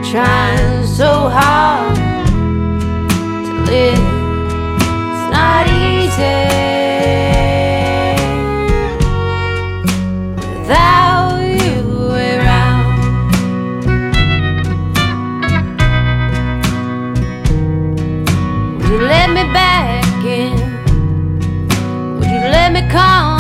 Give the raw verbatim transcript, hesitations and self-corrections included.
trying so hard to live. It's not easy without you around. Would you let me back in? Would you let me come